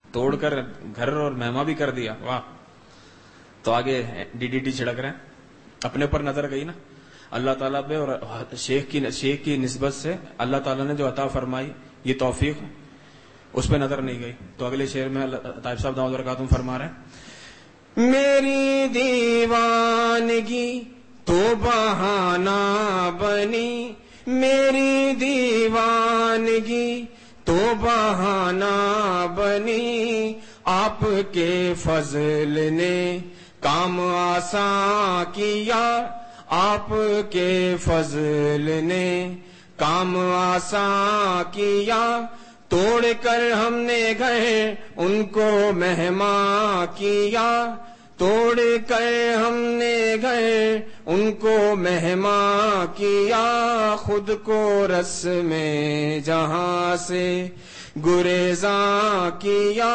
توڑ کر گھر اور مہما بھی کر دیا. واہ. تو آگے DDT چھڑک رہے ہیں. اپنے پر نظر گئی نا اللہ تعالیٰ پہ, اور شیخ کی نسبت سے اللہ تعالیٰ نے جو عطا فرمائی یہ توفیق, اس پہ نظر نہیں گئی. تو اگلے شعر میں طائف صاحب دامت برکاتہم فرما رہے ہیں, میری دیوانگی تو بہانہ بنی, میری دیوانگی تو بہانہ بنی, آپ کے فضل نے کام آسان کیا, آپ کے فضل نے کام آسان کیا, توڑ کر ہم نے گھر ان کو مہمان کیا, توڑ کر ہم نے گھر ان کو مہمان کیا, خود کو رسم جہاں سے گریزاں کیا,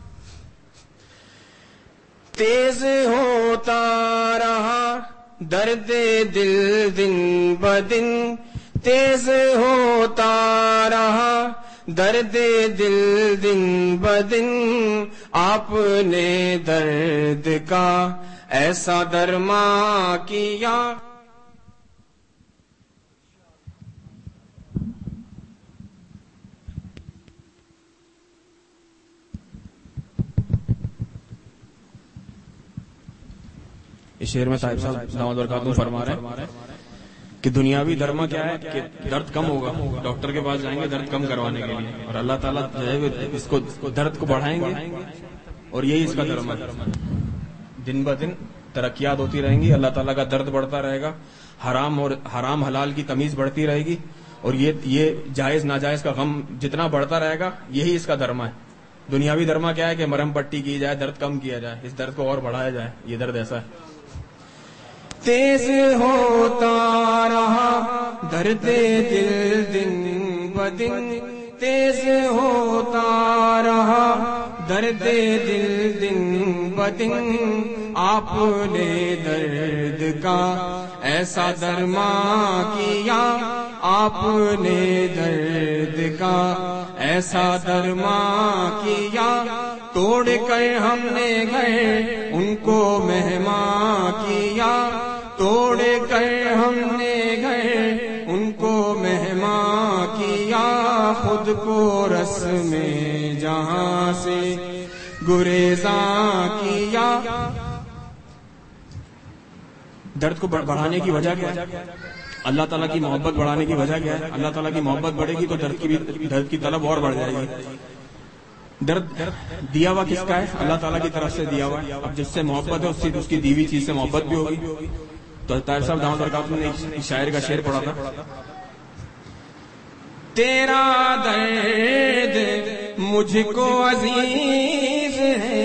تیز ہوتا رہا درد دل دن بدن, تیز ہوتا رہا درد دل دن بدن, آپ نے درد کا ایسا درما کیا. اس شعر میں صاحب دامت برکاتہم فرما رہے ہیں کہ دنیاوی درما کیا ہے کہ درد کم ہوگا, ڈاکٹر کے پاس جائیں گے درد کم کروانے کے لیے, اور اللہ تعالیٰ جو ہے اس کو درد کو بڑھائیں گے, اور یہی اس کا درما ہے. دن بہ دن ترقیات ہوتی رہیں گی, اللہ تعالیٰ کا درد بڑھتا رہے گا, حرام حلال کی تمیز بڑھتی رہے گی, اور یہ جائز ناجائز کا غم جتنا بڑھتا رہے گا یہی اس کا درما ہے. دنیاوی درما کیا ہے کہ مرہم پٹی کی جائے, درد کم کیا جائے, اس درد کو اور بڑھایا جائے, یہ درد ایسا ہے. تیز ہوتا رہا درد دل دن بدن, تیز ہوتا رہا درد دل دن بدن, آپ نے درد کا ایسا درما کیا, آپ نے درد کا ایسا درما کیا, توڑ کر ہم نے گھر ان کو مہمان کیا, توڑ کر ہم نے گھر ان کو مہمان کیا, خود کو رسم جہاں سے گریزاں کیا. درد کو بڑھانے کی وجہ کیا ہے؟ اللہ تعالیٰ کی محبت بڑھانے کی وجہ کیا ہے؟ اللہ تعالیٰ کی محبت بڑھے گی تو درد کی طلب اور بڑھ جائے گی. درد دیا ہوا کس کا ہے؟ اللہ تعالیٰ کی طرف سے دیا ہوا. اب جس سے محبت ہے اس کی دیوی چیز سے محبت بھی ہوگی. تو طاہر صاحب دامت برکاتہم نے شاعر کا شعر پڑھا تھا, تیرا درد مجھ کو عزیز ہے.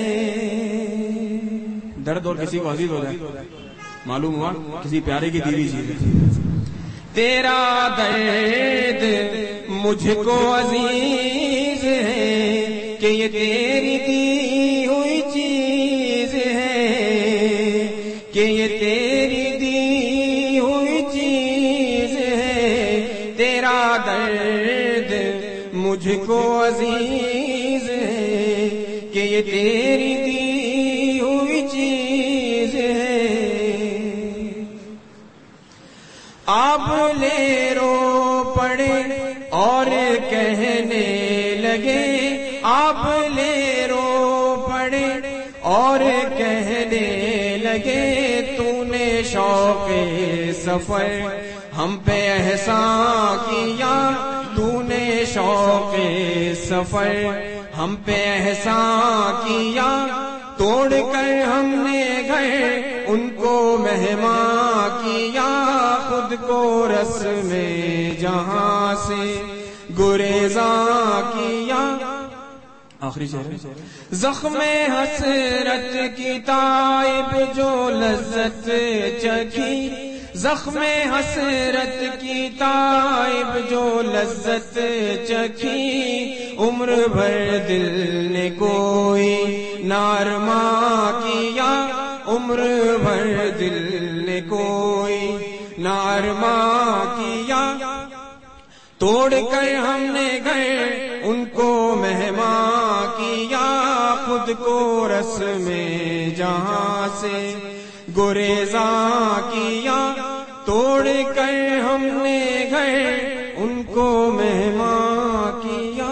درد اور کسی کو عزیز ہو جائے معلوم ہوا کسی پیارے کی دیوی چیز ہے. تیرا درد مجھ کو عزیز ہے کہ یہ تیری دی ہوئی چیز ہے, کہ یہ تیری دی ہوئی چیز ہے. تیرا درد مجھ کو عزیز ہے کہ یہ تیری دی ہوئی چیز ہے. آپ لے رو پڑے اور کہنے لگے, آپ لے رو پڑے اور کہنے لگے, تو نے شوق سفر ہم پہ احسان کیا, تو نے شوق سفر ہم پہ احسان کیا. توڑ کر ہم نے گھر ان کو مہمان کیا, خود کو رسم جہاں سے گریزاں کیا. آخری شعر, زخم حسرت کی تائب جو لذت چکھی, زخم حسرت کی تائب جو لذت چکھی, عمر بھر دل نے کوئی نارما کیا, عمر بھر دل نے کوئی نارما کیا. توڑ کر ہم نے گھر ان کو مہمان کیا, خود کو رسم جہاں سے گریزاں کیا، توڑ کر ہم نے گھر ان کو مہمان کیا۔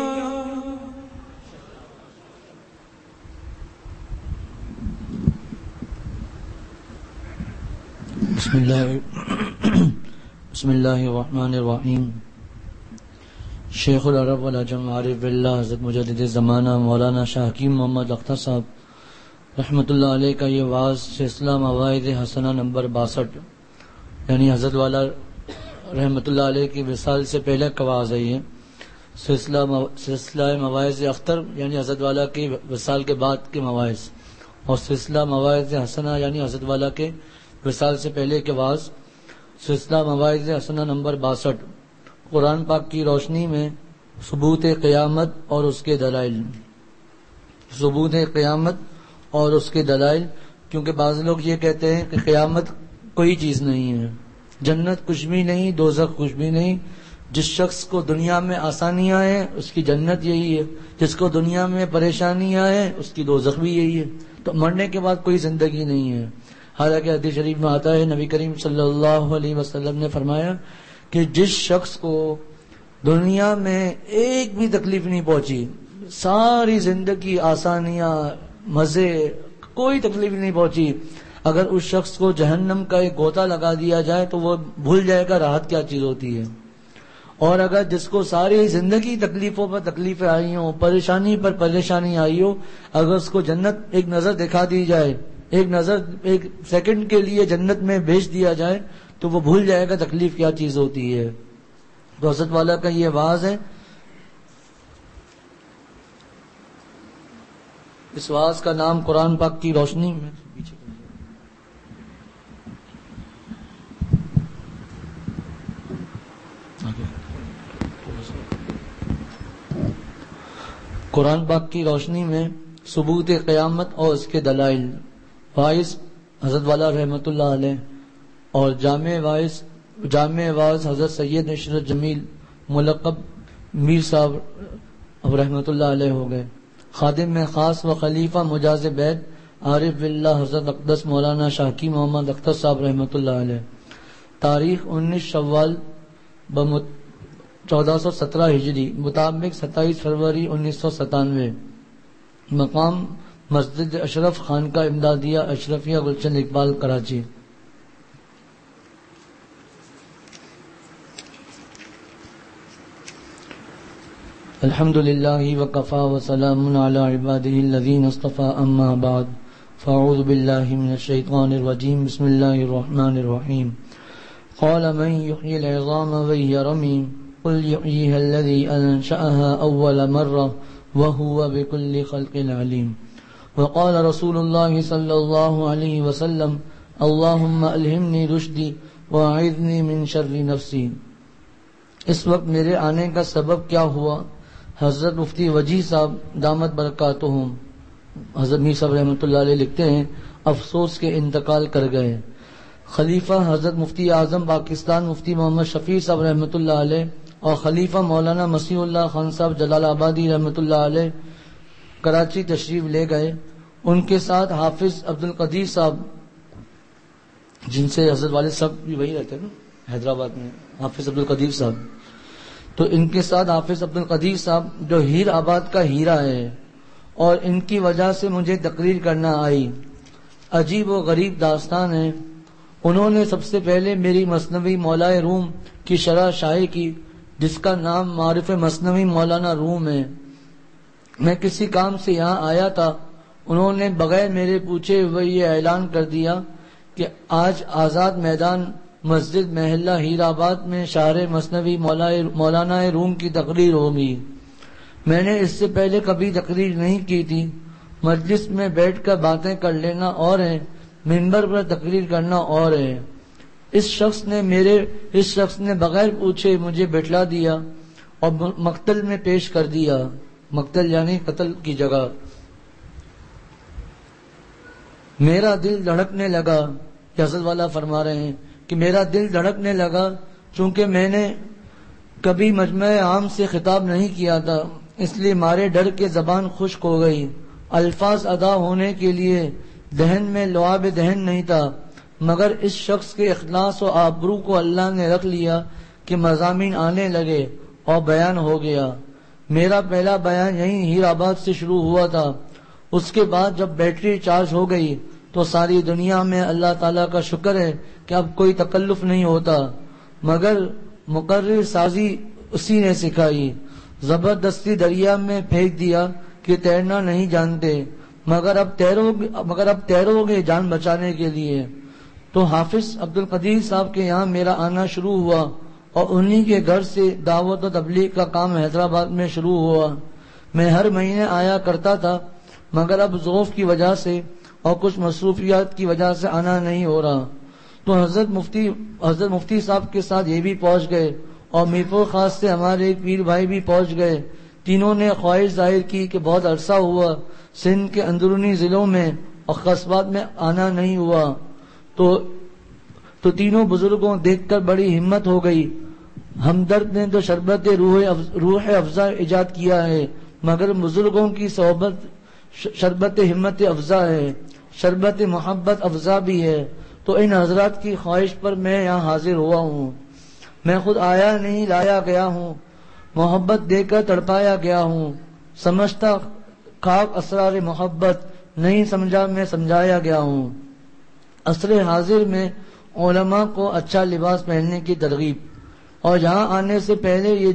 بسم اللہ الرحمن الرحیم۔ شیخ العرب والعجم عارف باللہ حضرت مجدد زمانہ مولانا شاہ حکیم محمد اختر صاحب رحمۃ اللہ علیہ کا یہ واعظ سلسلہ مواعظ حسنہ نمبر 62، یعنی حضرت والا رحمۃ اللہ علیہ کی وصال سے پہلے کا واعظ ہے۔ یہ سلسلہ مواعظ اختر یعنی حضرت والا کی وصال کے بعد کے مواعظ، اور سلسلہ مواعظ حسنہ یعنی حضرت والا کے وصال سے پہلے کے واعظ، سلسلہ مواعظ حسنہ نمبر 62، قرآن پاک کی روشنی میں ثبوت قیامت اور اس کے دلائل۔ ثبوت قیامت اور اس کے دلائل، کیونکہ بعض لوگ یہ کہتے ہیں کہ قیامت کوئی چیز نہیں ہے، جنت کچھ بھی نہیں، دوزخ کچھ بھی نہیں۔ جس شخص کو دنیا میں آسانیاں ہیں اس کی جنت یہی ہے، جس کو دنیا میں پریشانیاں ہیں اس کی دوزخ بھی یہی ہے۔ تو مرنے کے بعد کوئی زندگی نہیں ہے۔ حالانکہ حدیث شریف میں آتا ہے، نبی کریم صلی اللہ علیہ وسلم نے فرمایا کہ جس شخص کو دنیا میں ایک بھی تکلیف نہیں پہنچی، ساری زندگی آسانیاں، مزے، کوئی تکلیف نہیں پہنچی، اگر اس شخص کو جہنم کا ایک گوتا لگا دیا جائے تو وہ بھول جائے گا راحت کیا چیز ہوتی ہے۔ اور اگر جس کو ساری زندگی تکلیفوں پر تکلیفیں آئی ہوں، پریشانی پر پریشانی آئی ہو، اگر اس کو جنت ایک نظر دکھا دی جائے، ایک سیکنڈ کے لیے جنت میں بھیج دیا جائے تو وہ بھول جائے گا تکلیف کیا چیز ہوتی ہے۔ تو حضرت والا کا یہ واعظ ہے۔ اس واعظ کا نام قرآن پاک کی روشنی میں قرآن پاک کی روشنی میں ثبوت قیامت اور اس کے دلائل۔ واعظ حضرت والا رحمۃ اللہ علیہ، اور جامع واعظ حضرت سید نشرت جمیل ملقب میر صاحب اب رحمۃ اللہ علیہ ہو گئے۔ خادم میں خاص و خلیفہ مجاز بیت عارف باللہ حضرت اقدس مولانا شاہ حکیم محمد اختر صاحب رحمۃ اللہ علیہ۔ تاریخ 19 شوال 1417 ہجری مطابق 27 فروری 1997۔ مقام مسجد اشرف خانقاہ امدادیہ اشرفیہ گلشن اقبال کراچی۔ الحمد للہ وکفی وسلام علی عبادہ الذین اصطفی، اما بعد فاعوذ باللہ من الشیطان الرجیم، بسم اللہ الرحمن الرحیم۔ قال من یحیی العظام وہی رمیم قل یحییها الذی انشأها اول مرہ وهو بكل خلق علیم۔ وقال رسول اللہ صلی اللہ علیہ وسلم اللہم الہمنی رشدی واعذنی من شر نفسی۔ اس وقت میرے آنے کا سبب کیا ہوا؟ حضرت مفتی وجیح صاحب دامت برکاتہم حضرت میر صاحب رحمۃ اللہ علیہ لکھتے ہیں، افسوس کے انتقال کر گئے۔ خلیفہ حضرت مفتی اعظم پاکستان مفتی محمد شفیع صاحب رحمۃ اللہ علیہ اور خلیفہ مولانا مسیح اللہ خان صاحب جلال آبادی رحمۃ اللہ علیہ کراچی تشریف لے گئے۔ ان کے ساتھ حافظ عبد القدیر صاحب، جن سے حضرت والد صاحب بھی وہی رہتے ہیں نا حیدرآباد میں، حافظ عبد القدیر صاحب، تو ان کے ساتھ حافظ عبد القدیر صاحب جو ہیر آباد کا ہیرا ہے، اور ان کی وجہ سے مجھے تقریر کرنا آئی۔ عجیب و غریب داستان ہے۔ انہوں نے سب سے پہلے میری مثنوی مولائے روم کی شرح شائع کی، جس کا نام معارف مثنوی مولانا روم ہے۔ میں کسی کام سے یہاں آیا تھا، انہوں نے بغیر میرے پوچھے ہوئے یہ اعلان کر دیا کہ آج آزاد میدان مسجد محلہ ہیر آباد میں شاعر مثنوی مولانا روم کی تقریر ہوگی۔ میں نے اس سے پہلے کبھی تقریر نہیں کی تھی۔ مجلس میں بیٹھ کر باتیں کر لینا اور ہے، منبر پر تقریر کرنا اور ہے۔ اس شخص نے بغیر پوچھے مجھے بٹھلا دیا اور مقتل میں پیش کر دیا۔ مقتل یعنی قتل کی جگہ۔ میرا دل دھڑکنے لگا، حضرت والا فرما رہے ہیں کہ میرا دل دھڑکنے لگا، چونکہ میں نے کبھی مجمع عام سے خطاب نہیں کیا تھا، اس لیے مارے ڈر کے زبان خشک ہو گئی الفاظ ادا ہونے کے لیے دہن میں لعاب دہن نہیں تھا، مگر اس شخص کے اخلاص و آبرو کو اللہ نے رکھ لیا کہ مضامین آنے لگے اور بیان ہو گیا۔ میرا پہلا بیان یہیں ہیر آباد سے شروع ہوا تھا۔ اس کے بعد جب بیٹری چارج ہو گئی تو ساری دنیا میں اللہ تعالیٰ کا شکر ہے کہ اب کوئی تکلف نہیں ہوتا، مگر مقرر سازی اسی نے سکھائی۔ زبردستی دریا میں پھینک دیا کہ تیرنا نہیں جانتے، مگر اب تیرو گے جان بچانے کے لیے۔ تو حافظ عبد القدیر صاحب کے یہاں میرا آنا شروع ہوا اور انہی کے گھر سے دعوت و تبلیغ کا کام حیدرآباد میں شروع ہوا۔ میں ہر مہینے آیا کرتا تھا، مگر اب ذوف کی وجہ سے اور کچھ مصروفیات کی وجہ سے آنا نہیں ہو رہا۔ تو حضرت مفتی صاحب کے ساتھ یہ بھی پہنچ گئے اور میرپور خاص سے ہمارے ایک پیر بھائی بھی پہنچ گئے۔ تینوں نے خواہش ظاہر کی کہ بہت عرصہ ہوا سندھ کے اندرونی ضلعوں میں اور قصبات میں آنا نہیں ہوا، تو تینوں بزرگوں دیکھ کر بڑی ہمت ہو گئی۔ ہمدرد نے تو شربت روح افزا ایجاد کیا ہے، مگر بزرگوں کی صحبت شربت ہمت افزا ہے، شربت محبت افزا بھی ہے۔ تو ان حضرات کی خواہش پر میں یہاں حاضر ہوا ہوں۔ میں خود آیا نہیں، لایا گیا ہوں، محبت دے کر تڑپایا گیا ہوں۔ سمجھتا خاک اسرار محبت، نہیں سمجھا میں سمجھایا گیا ہوں۔ عصر حاضر میں علماء کو اچھا لباس پہننے کی ترغیب، اور یہاں آنے سے پہلے یہ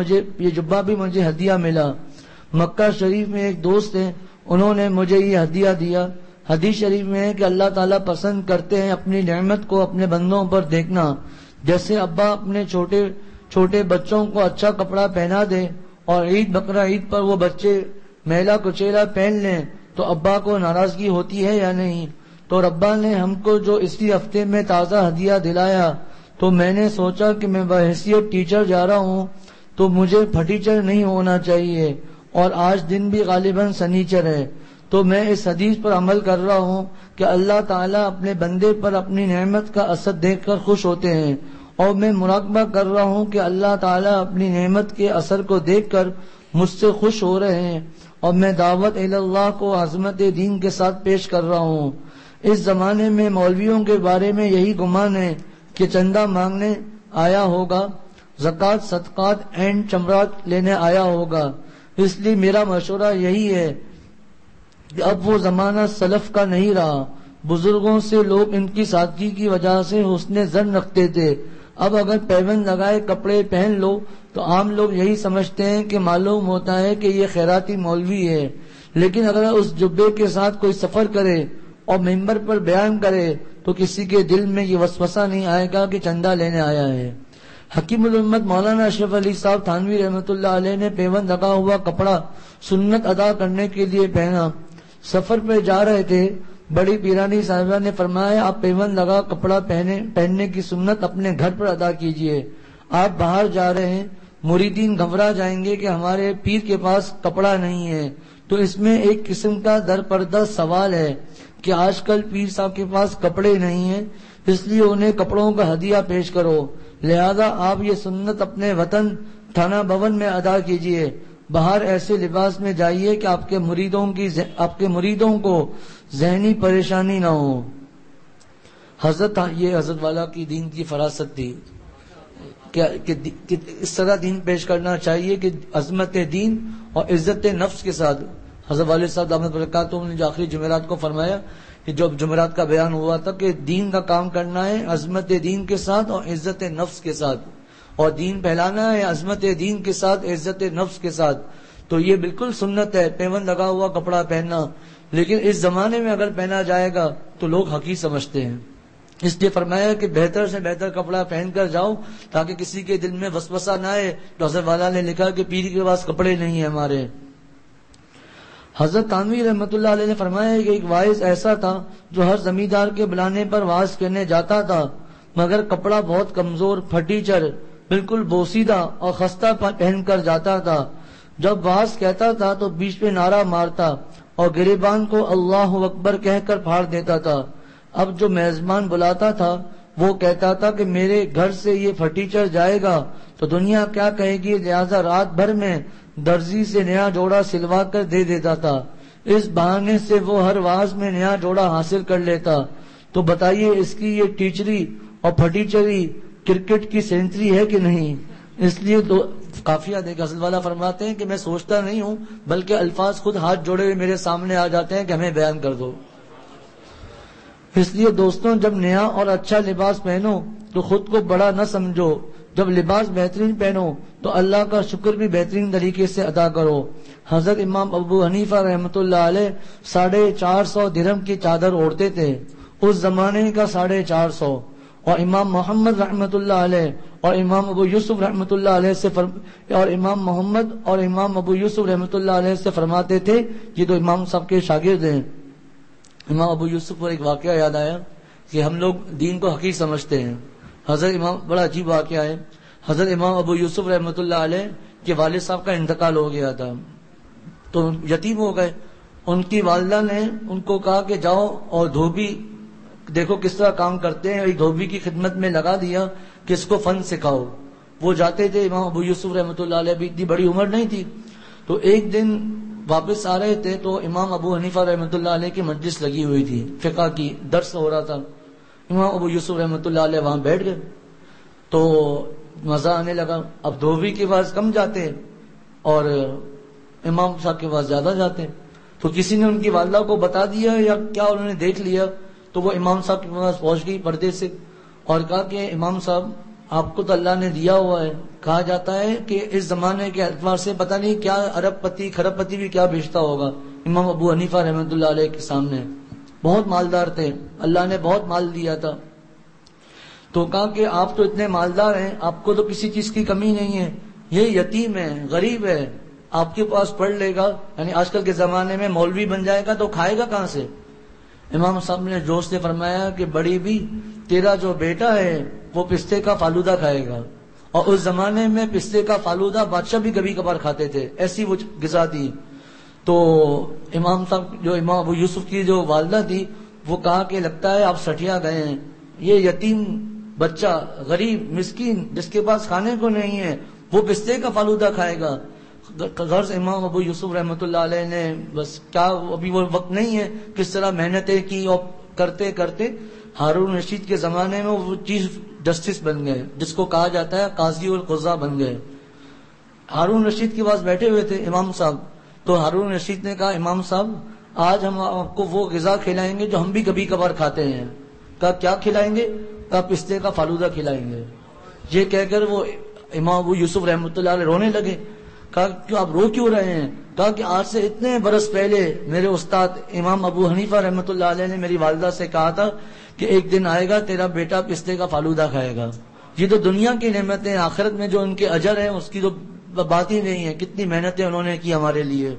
جبہ بھی مجھے ہدیہ ملا۔ مکہ شریف میں ایک دوست ہیں، انہوں نے مجھے یہ ہدیہ دیا۔ حدیث شریف میں ہے کہ اللہ تعالیٰ پسند کرتے ہیں اپنی نعمت کو اپنے بندوں پر دیکھنا۔ جیسے ابا اپنے چھوٹے بچوں کو اچھا کپڑا پہنا دے اور عید بقرہ عید پر وہ بچے میلا کچیلا پہن لیں تو ابا کو ناراضگی ہوتی ہے یا نہیں؟ تو ربا نے ہم کو جو اسی ہفتے میں تازہ ہدیہ دلایا، تو میں نے سوچا کہ میں بحیثیت ٹیچر جا رہا ہوں تو مجھے پھٹیچر نہیں ہونا چاہیے، اور آج دن بھی غالباً سنیچر ہے، تو میں اس حدیث پر عمل کر رہا ہوں کہ اللہ تعالیٰ اپنے بندے پر اپنی نعمت کا اثر دیکھ کر خوش ہوتے ہیں، اور میں مراقبہ کر رہا ہوں کہ اللہ تعالیٰ اپنی نعمت کے اثر کو دیکھ کر مجھ سے خوش ہو رہے ہیں، اور میں دعوت اللہ کو عظمت دین کے ساتھ پیش کر رہا ہوں۔ اس زمانے میں مولویوں کے بارے میں یہی گمان ہے کہ چندہ مانگنے آیا ہوگا، زکوٰۃ صدقات اینڈ چمرات لینے آیا ہوگا۔ اس لیے میرا مشورہ یہی ہے کہ اب وہ زمانہ سلف کا نہیں رہا۔ بزرگوں سے لوگ ان کی سادگی کی وجہ سے حسن ظن رکھتے تھے۔ اب اگر پیوند لگائے کپڑے پہن لو تو عام لوگ یہی سمجھتے ہیں کہ معلوم ہوتا ہے کہ یہ خیراتی مولوی ہے، لیکن اگر اس جبے کے ساتھ کوئی سفر کرے اور ممبر پر بیان کرے تو کسی کے دل میں یہ وسوسہ نہیں آئے گا کہ چندہ لینے آیا ہے۔ حکیم الامت مولانا اشرف علی صاحب تھانوی رحمۃ اللہ علیہ نے پیوند لگا ہوا کپڑا سنت ادا کرنے کے لیے پہنا۔ سفر پہ جا رہے تھے، بڑی پیرانی صاحبہ نے فرمایا آپ پیوند لگا کپڑا پہننے کی سنت اپنے گھر پر ادا کیجئے، آپ باہر جا رہے ہیں، مریدین گھبرا جائیں گے کہ ہمارے پیر کے پاس کپڑا نہیں ہے۔ تو اس میں ایک قسم کا درپردہ سوال ہے کہ آج کل پیر صاحب کے پاس کپڑے نہیں ہیں، اس لیے انہیں کپڑوں کا ہدیہ پیش کرو، لہذا آپ یہ سنت اپنے وطن تھانہ بھون میں ادا کیجئے، باہر ایسے لباس میں جائیے کہ آپ کے مریدوں کو ذہنی پریشانی نہ ہو۔ یہ حضرت والا کی دین کی فراست تھی کہ اس طرح دین پیش کرنا چاہیے کہ عظمت دین اور عزت نفس کے ساتھ۔ حضرت والد صاحب دامت برکاتہ نے جو آخری جمعرات کو فرمایا کہ جو جمعرات کا بیان ہوا تھا کہ دین کا کام کرنا ہے عظمت دین کے ساتھ اور عزت نفس کے ساتھ، اور دین پھیلانا ہے عظمت دین کے ساتھ عزت نفس کے ساتھ۔ تو یہ بالکل سنت ہے پیوند لگا ہوا کپڑا پہننا، لیکن اس زمانے میں اگر پہنا جائے گا تو لوگ حقیر سمجھتے ہیں، اس لیے فرمایا کہ بہتر سے بہتر کپڑا پہن کر جاؤ تاکہ کسی کے دل میں وسوسہ نہ آئے۔ تو حضرت والا نے لکھا کہ پیر کے پاس کپڑے نہیں ہیں ہمارے۔ حضرت تھانوی رحمۃ اللہ علیہ نے فرمایا کہ ایک واعظ ایسا تھا جو ہر زمیندار کے بلانے پر واعظ کرنے جاتا تھا، مگر کپڑا بہت کمزور پھٹیچر بالکل بوسیدہ اور خستہ پہن کر جاتا تھا۔ جب واعظ کہتا تھا تو بیچ میں نعرہ مارتا اور گریبان کو اللہ اکبر کہہ کر پھاڑ دیتا تھا۔ اب جو میزبان بلاتا تھا وہ کہتا تھا کہ میرے گھر سے یہ پھٹیچر جائے گا تو دنیا کیا کہے گی، لہذا رات بھر میں درزی سے نیا جوڑا سلوا کر دے دیتا تھا۔ اس بہانے سے وہ ہر واز میں نیا جوڑا حاصل کر لیتا. تو بتائیے اس کی یہ ٹیچری اور پھٹیچری کرکٹ کی سینچری ہے کہ نہیں؟ اس لیے تو قافیہ دیکھ حضرت والا فرماتے ہیں کہ میں سوچتا نہیں ہوں بلکہ الفاظ خود ہاتھ جوڑے ہوئے میرے سامنے آ جاتے ہیں کہ ہمیں بیان کر دو. اس لیے دوستوں جب نیا اور اچھا لباس پہنو تو خود کو بڑا نہ سمجھو. جب لباس بہترین پہنو تو اللہ کا شکر بھی بہترین طریقے سے ادا کرو. حضرت امام ابو حنیفہ رحمۃ اللہ علیہ 450 درہم کی چادر اوڑھتے تھے، اس زمانے کا 450. اور امام محمد رحمۃ اللہ علیہ اور امام ابو یوسف رحمۃ اللہ علیہ سے اور امام محمد اور امام ابو یوسف رحمۃ اللہ علیہ سے فرماتے تھے، یہ تو امام صاحب کے شاگرد ہیں. امام ابو یوسف پر ایک واقعہ یاد آیا کہ ہم لوگ دین کو حقیق سمجھتے ہیں. حضرت امام بڑا عجیب واقعہ ہے. حضرت امام ابو یوسف رحمۃ اللہ علیہ کے والد صاحب کا انتقال ہو گیا تھا تو یتیم ہو گئے. ان کی والدہ نے ان کو کہا کہ جاؤ اور دھوبی دیکھو کس طرح کام کرتے ہیں، ایک دھوبی کی خدمت میں لگا دیا کہ اس کو فن سکھاؤ. وہ جاتے تھے. امام ابو یوسف رحمۃ اللہ علیہ بھی اتنی بڑی عمر نہیں تھی. تو ایک دن واپس آ رہے تھے تو امام ابو حنیفہ رحمۃ اللہ علیہ کی مجلس لگی ہوئی تھی، فقہ کی درس ہو رہا تھا. امام ابو یوسف رحمۃ اللہ علیہ وہاں بیٹھ گئے تو مزہ آنے لگا. اب دھوبی کے پاس کم جاتے اور امام صاحب کے پاس زیادہ جاتے. تو کسی نے ان کی والدہ کو بتا دیا یا کیا انہوں نے دیکھ لیا تو وہ امام صاحب کے پاس پہنچ گئی پردے سے اور کہا کہ امام صاحب آپ کو تو اللہ نے دیا ہوا ہے. کہا جاتا ہے کہ اس زمانے کے اعتبار سے پتہ نہیں کیا ارب پتی کھرب پتی بھی کیا بیچتا ہوگا. امام ابو حنیفہ رحمۃ اللہ علیہ کے سامنے بہت مالدار تھے، اللہ نے بہت مال دیا تھا. تو کہا کہ آپ تو اتنے مالدار ہیں، آپ کو تو کسی چیز کی کمی نہیں ہے، یہ یتیم ہے، غریب ہے، آپ کے پاس پڑھ لے گا. یعنی آج کل کے زمانے میں مولوی بن جائے گا تو کھائے گا کہاں سے؟ امام صاحب نے جوش سے فرمایا کہ بڑی بھی تیرا جو بیٹا ہے وہ پستے کا فالودہ کھائے گا. اور اس زمانے میں پستے کا فالودہ بادشاہ بھی کبھی کبھار کھاتے تھے، ایسی وہ غذا تھی. تو امام صاحب جو امام ابو یوسف کی جو والدہ تھی وہ کہا کہ لگتا ہے آپ سٹیا گئے ہیں، یہ یتیم بچہ غریب مسکین جس کے پاس کھانے کو نہیں ہے وہ پستے کا فالودہ کھائے گا. غرض امام ابو یوسف رحمۃ اللہ علیہ نے بس کیا ابھی وہ وقت نہیں ہے کس طرح محنتیں کی اور کرتے کرتے ہارون رشید کے زمانے میں وہ چیف جسٹس بن گئے جس کو کہا جاتا ہے قاضی القضاء بن گئے. ہارون رشید کے پاس بیٹھے ہوئے تھے امام صاحب. تو ہارون رشید نے کہا امام صاحب آج ہم آپ کو وہ غذا کھلائیں گے جو ہم بھی کبھی کبھار کھاتے ہیں. کہا کیا کھلائیں گے؟ کہا پستے کا فالودہ کھلائیں گے. یہ کہہ کر وہ امام ابو یوسف رحمۃ اللہ علیہ رونے لگے. کہا کہ آپ رو کیوں رہے ہیں؟ کہا کہ آج سے اتنے برس پہلے میرے استاد امام ابو حنیفہ رحمۃ اللہ علیہ نے میری والدہ سے کہا تھا کہ ایک دن آئے گا تیرا بیٹا پستے کا فالودہ کھائے گا. یہ تو دنیا کی نعمتیں، آخرت میں جو ان کے اجر ہیں اس کی تو بات ہی نہیں ہے. کتنی محنتیں انہوں نے کی ہمارے لیے.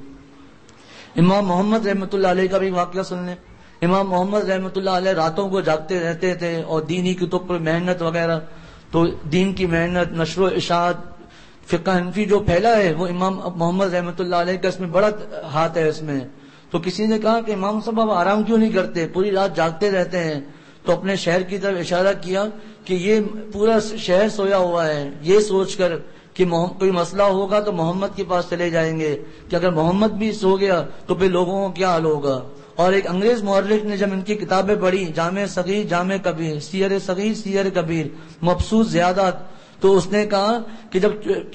امام محمد رحمۃ اللہ علیہ کا بھی واقعہ سن لیں. امام محمد رحمۃ اللہ علیہ راتوں کو جاگتے رہتے تھے اور دینی کتب پر محنت وغیرہ. تو دین کی محنت، نشر و اشاعت، فقہ حنفی جو پھیلا ہے وہ امام محمد رحمۃ اللہ علیہ کا اس میں بڑا ہاتھ ہے اس میں. تو کسی نے کہا کہ امام صاحب آپ آرام کیوں نہیں کرتے، پوری رات جاگتے رہتے ہیں؟ تو اپنے شہر کی طرف اشارہ کیا کہ یہ پورا شہر سویا ہوا ہے، یہ سوچ کر کہ کوئی مسئلہ ہوگا تو محمد کے پاس چلے جائیں گے کہ اگر محمد بھی سو گیا تو پھر لوگوں کو کیا حال ہوگا. اور ایک انگریز مورخ نے جب ان کی کتابیں پڑھی، جامع صغیر جامع کبیر، سیر صغیر سیر کبیر، مبسوط زیادات، تو اس نے کہا کہ جب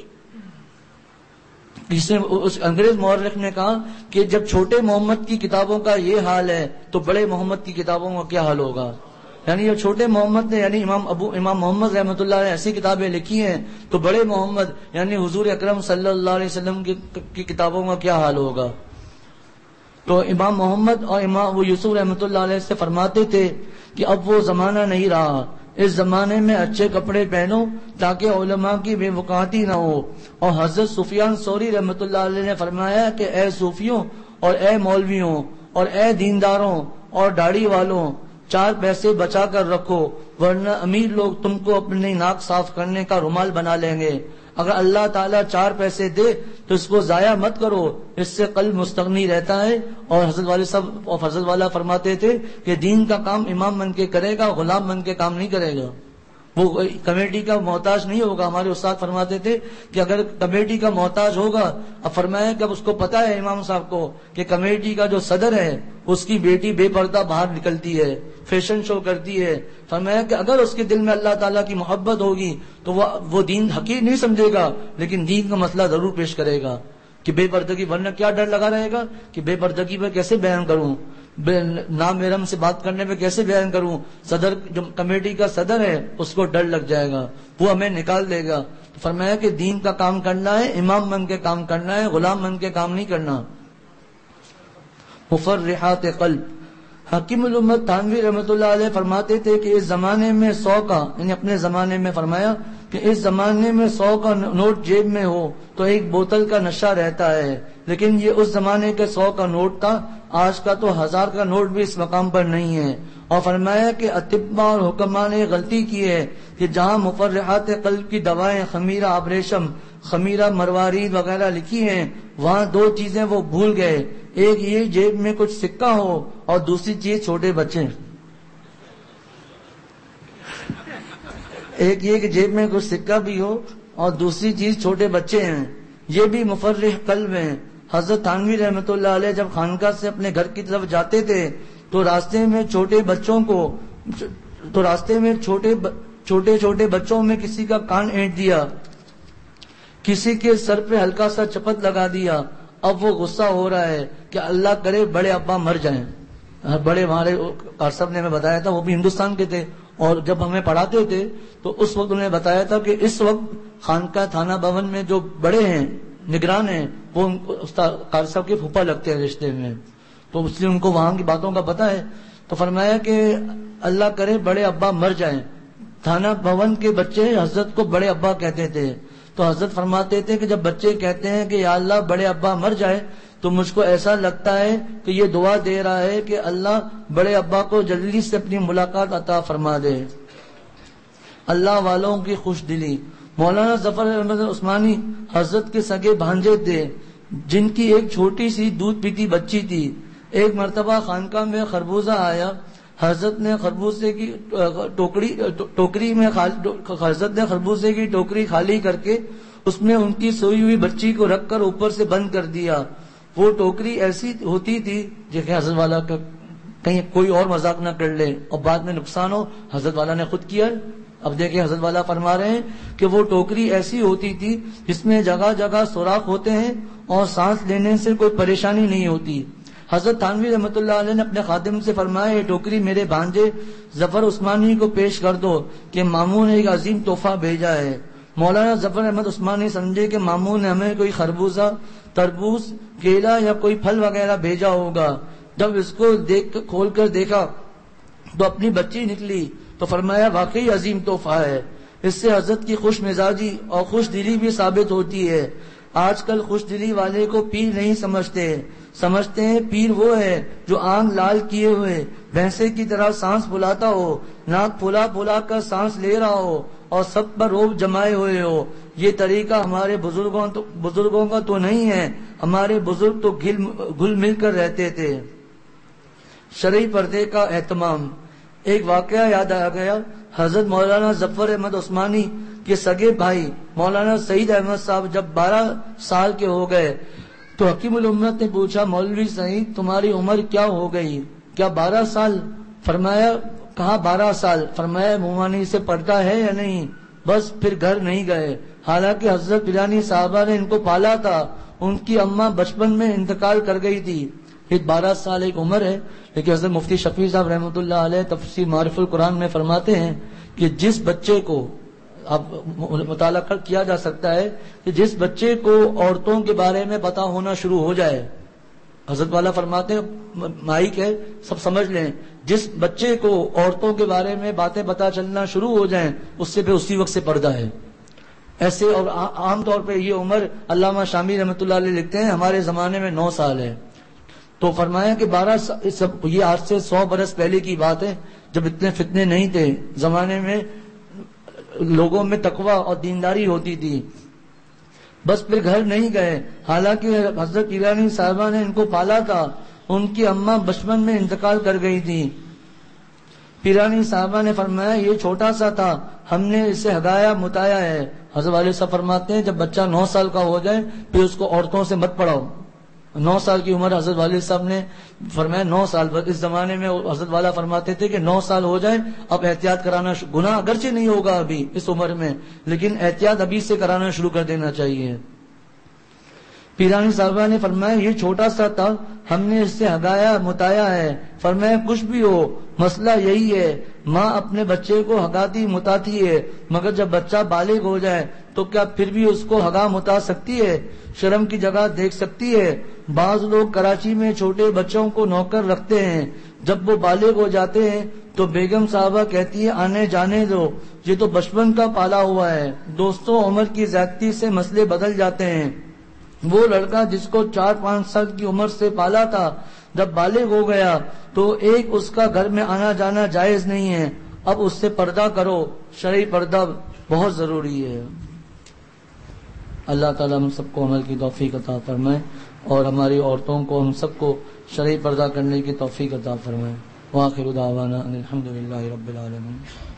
اس انگریز مورخ نے کہا کہ جب چھوٹے محمد کی کتابوں کا یہ حال ہے تو بڑے محمد کی کتابوں کا کیا حال ہوگا. یعنی یہ چھوٹے محمد نے یعنی امام محمد رحمۃ اللہ نے ایسی کتابیں لکھی ہیں تو بڑے محمد یعنی حضور اکرم صلی اللہ علیہ وسلم کی کتابوں کا کیا حال ہوگا. تو امام محمد اور امام ابو یوسف رحمۃ اللہ علیہ سے فرماتے تھے کہ اب وہ زمانہ نہیں رہا، اس زمانے میں اچھے کپڑے پہنو تاکہ علماء کی بے وقاتی نہ ہو. اور حضرت سفیان ثوری رحمۃ اللہ علیہ نے فرمایا کہ اے صوفیوں اور اے مولویوں اور اے دینداروں اور داڑھی والوں، 4 پیسے بچا کر رکھو ورنہ امیر لوگ تم کو اپنی ناک صاف کرنے کا رومال بنا لیں گے. اگر اللہ تعالیٰ 4 پیسے دے تو اس کو ضائع مت کرو، اس سے قلب مستغنی رہتا ہے. اور حضرت والے صاحب اور فضل والا فرماتے تھے کہ دین کا کام امام بن کے کرے گا، غلام بن کے کام نہیں کرے گا. وہ کمیٹی کا محتاج نہیں ہوگا. ہمارے استاد فرماتے تھے کہ اگر کمیٹی کا محتاج ہوگا، اب فرمایا کہ اب اس کو پتا ہے امام صاحب کو کہ کمیٹی کا جو صدر ہے اس کی بیٹی بے پردہ باہر نکلتی ہے، فیشن شو کرتی ہے، فرمایا کہ اگر اس کے دل میں اللہ تعالیٰ کی محبت ہوگی تو وہ دین حقیر نہیں سمجھے گا، لیکن دین کا مسئلہ ضرور پیش کرے گا کہ بے پردگی، ورنہ کیا ڈر لگا رہے گا کہ بے پردگی پہ کیسے بیان کروں، نام محرم سے بات کرنے پہ کیسے بیان کروں. صدر جو کمیٹی کا صدر ہے اس کو ڈر لگ جائے گا، وہ ہمیں نکال دے گا. فرمایا کہ دین کا کام کرنا ہے، امام بن کے کام کرنا ہے، غلام بن کے کام نہیں کرنا. مفرحات قلب. حکیم الامت تھانوی رحمۃ اللہ علیہ فرماتے تھے کہ اس زمانے میں 100 کا، یعنی اپنے زمانے میں فرمایا کہ اس زمانے میں 100 کا نوٹ جیب میں ہو تو ایک بوتل کا نشہ رہتا ہے، لیکن یہ اس زمانے کے 100 کا نوٹ تھا. آج کا تو 1000 کا نوٹ بھی اس مقام پر نہیں ہے. اور فرمایا کہ اطباء اور حکماء نے غلطی کی ہے کہ جہاں مفرحات قلب کی دوائیں خمیرہ ابریشم، خمیرہ مروارید وغیرہ لکھی ہیں، وہاں 2 چیزیں وہ بھول گئے. ایک یہ جیب میں کچھ سکہ ہو، اور دوسری چیز چھوٹے بچے. ایک یہ کہ جیب میں کچھ سکہ بھی ہو اور دوسری چیز چھوٹے بچے ہیں. یہ بھی مفرح قلب ہیں. حضرت تھانوی رحمۃ اللہ علیہ جب خانقاہ سے اپنے گھر کی طرف جاتے تھے تو راستے میں چھوٹے بچوں میں کسی کا کان اینٹ دیا، کسی کے سر پہ ہلکا سا چپت لگا دیا. اب وہ غصہ ہو رہا ہے کہ اللہ کرے بڑے ابا مر جائیں. بڑے ہمارے صاحب نے ہمیں بتایا تھا، وہ بھی ہندوستان کے تھے، اور جب ہمیں پڑھاتے تھے تو اس وقت انہیں بتایا تھا کہ اس وقت خانقاہ تھانہ بھون میں جو بڑے ہیں، نگران ہیں، وہ قاری صاحب کے پھوپھا لگتے ہیں رشتے میں، تو اس لیے ان کو وہاں کی باتوں کا پتہ ہے. تو فرمایا کہ اللہ کرے بڑے ابا مر جائیں. تھانہ بھون کے بچے حضرت کو بڑے ابا کہتے تھے. تو حضرت فرماتے تھے کہ جب بچے کہتے ہیں کہ یا اللہ بڑے ابا مر جائے تو مجھ کو ایسا لگتا ہے کہ یہ دعا دے رہا ہے کہ اللہ بڑے ابا کو جلدی سے اپنی ملاقات عطا فرما دے. اللہ والوں کی خوش دلی. مولانا ظفر احمد عثمانی حضرت کے سگے بھانجے تھے جن کی ایک چھوٹی سی دودھ پیتی بچی تھی. ایک مرتبہ خانقاہ میں خربوزہ آیا. حضرت نے خربوزے کی ٹوکری خالی کر کے اس میں ان کی سوئی ہوئی بچی کو رکھ کر اوپر سے بند کر دیا. وہ ٹوکری ایسی ہوتی تھی جیسے حضرت والا کا کہیں کوئی اور مذاق نہ کر لے اور بعد میں نقصان ہو. حضرت والا نے خود کیا. اب دیکھیں حضرت والا فرما رہے ہیں کہ وہ ٹوکری ایسی ہوتی تھی جس میں جگہ جگہ سوراخ ہوتے ہیں اور سانس لینے سے کوئی پریشانی نہیں ہوتی. حضرت تھانوی رحمۃ اللہ علیہ نے اپنے خادم سے فرمایا یہ ٹوکری میرے بھانجے ظفر عثمانی کو پیش کر دو کہ ماموں نے ایک عظیم تحفہ بھیجا ہے. مولانا ظفر احمد عثمانی سمجھے کہ ماموں نے ہمیں کوئی خربوزہ، تربوز، کیلا یا کوئی پھل وغیرہ بھیجا ہوگا. جب اس کو کھول کر دیکھا تو اپنی بچی نکلی تو فرمایا واقعی عظیم تحفہ ہے. اس سے حضرت کی خوش مزاجی اور خوش دلی بھی ثابت ہوتی ہے. آج کل خوش دلی والے کو پیر نہیں سمجھتے ہیں پیر وہ ہے جو آنکھ لال کیے ہوئے بھینسے کی طرح سانس پھلاتا ہو، ناک پھلا پھلا کر سانس لے رہا ہو اور سب پر روب جمائے ہوئے ہو. یہ طریقہ ہمارے بزرگوں کا تو نہیں ہے. ہمارے بزرگ تو گل مل کر رہتے تھے. شرعی پردے کا اہتمام. ایک واقعہ یاد آ گیا. حضرت مولانا ظفر احمد عثمانی کے سگے بھائی مولانا سعید احمد صاحب جب 12 سال کے ہو گئے تو حکیم الامت نے پوچھا مولوی سعید تمہاری عمر کیا ہو گئی؟ کیا 12 سال؟ فرمایا کہاں 12 سال؟ فرمایا مومانی سے پڑھتا ہے یا نہیں؟ بس پھر گھر نہیں گئے. حالانکہ حضرت پیرانی صاحبہ نے ان کو پالا تھا. ان کی اماں بچپن میں انتقال کر گئی تھی. یہ 12 سال ایک عمر ہے. لیکن حضرت مفتی شفیع صاحب رحمۃ اللہ علیہ تفسیر معارف القرآن میں فرماتے ہیں کہ جس بچے کو اب مطالعہ کیا جا سکتا ہے کہ جس بچے کو عورتوں کے بارے میں پتا ہونا شروع ہو جائے، حضرت والا فرماتے ہیں مائک ہے سب سمجھ لیں، جس بچے کو عورتوں کے بارے میں باتیں پتا چلنا شروع ہو جائیں اس سے پہ اسی وقت سے پردہ ہے. ایسے اور عام طور پہ یہ عمر علامہ شامی رحمۃ اللہ علیہ لکھتے ہیں ہمارے زمانے میں 9 سال ہے. تو فرمایا کہ 12 سال یہ آج سے 100 برس پہلے کی بات ہے جب اتنے فتنے نہیں تھے. زمانے میں لوگوں میں تقوی اور دینداری ہوتی تھی. بس پھر گھر نہیں گئے. حالانکہ حضرت ایرانی صاحبہ نے ان کو پالا تھا. ان کی اماں بچپن میں انتقال کر گئی تھی. پیرانی صاحبہ نے فرمایا یہ چھوٹا سا تھا، ہم نے اسے ہگایا متایا ہے۔ حضرت والد صاحب فرماتے ہیں جب بچہ 9 سال کا ہو جائے پھر اس کو عورتوں سے مت پڑھاؤ۔ 9 سال کی عمر حضرت والد صاحب نے فرمایا 9 سال، اس زمانے میں حضرت والا فرماتے تھے کہ 9 سال ہو جائے اب احتیاط کرانا، گناہ اگرچہ نہیں ہوگا ابھی اس عمر میں لیکن احتیاط ابھی سے کرانا شروع کر دینا چاہیے۔ پیرانی صاحبہ نے فرمایا یہ چھوٹا سا تھا، ہم نے اس سے ہگایا متایا ہے۔ فرمایا کچھ بھی ہو مسئلہ یہی ہے، ماں اپنے بچے کو ہگاتی متاتی ہے مگر جب بچہ بالغ ہو جائے تو کیا پھر بھی اس کو ہگا متا سکتی ہے؟ شرم کی جگہ دیکھ سکتی ہے؟ بعض لوگ کراچی میں چھوٹے بچوں کو نوکر رکھتے ہیں، جب وہ بالغ ہو جاتے ہیں تو بیگم صاحبہ کہتی ہے آنے جانے دو، یہ تو بچپن کا پالا ہوا ہے۔ دوستوں عمر کی زیادتی سے مسئلے بدل جاتے ہیں۔ وہ لڑکا جس کو 4-5 سال کی عمر سے پالا تھا جب بالغ ہو گیا تو ایک اس کا گھر میں آنا جانا جائز نہیں ہے، اب اس سے پردہ کرو، شرعی پردہ بہت ضروری ہے۔ اللہ تعالیٰ ہم سب کو عمل کی توفیق عطا فرمائے اور ہماری عورتوں کو ہم سب کو شرعی پردہ کرنے کی توفیق عطا فرمائے۔ وآخر دعوانا ان الحمد للہ رب العالمین۔